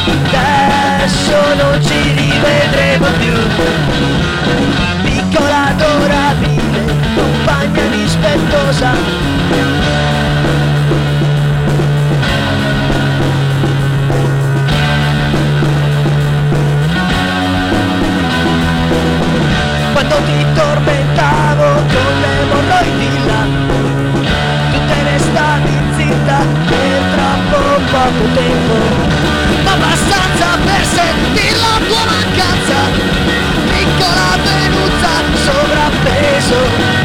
Adesso non ci rivedremo più. Piccola adorabile, compagna rispettosa. Quando ti tormentavo con le emorroidi là, tu te ne stavi zitta per troppo poco tempo, ma abbastanza per sentire la tua mancanza. Piccola venuzza, sovrappeso.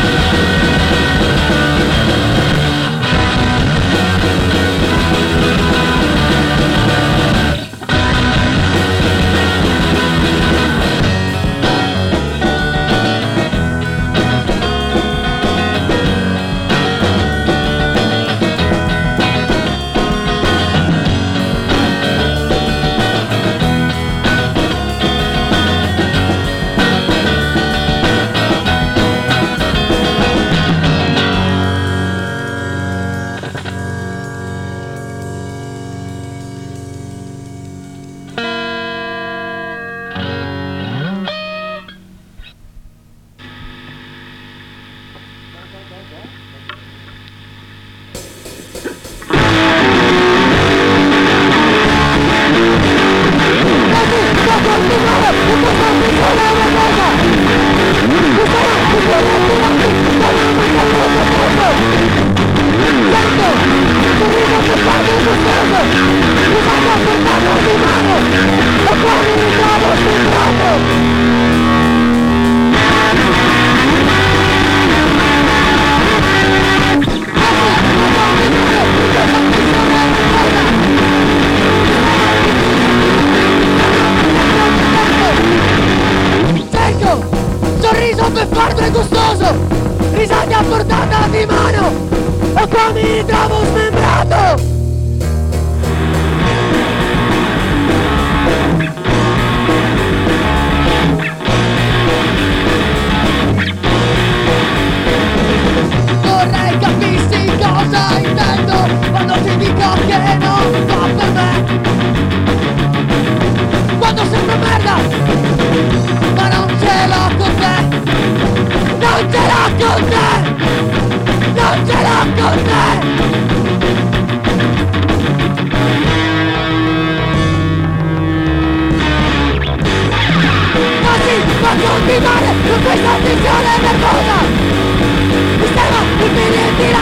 Sorriso beffardo e gustoso, risate a portata di mano, o qua mi trovo smembrato. Vorrei capissi cosa intendo quando ti dico che non fa per me, quando sembra merda, ma non ce l'ho con te. Non ce l'ho con te! Non ce l'ho con te! Così può continuare con questa tensione nervosa! Mi sembra il piede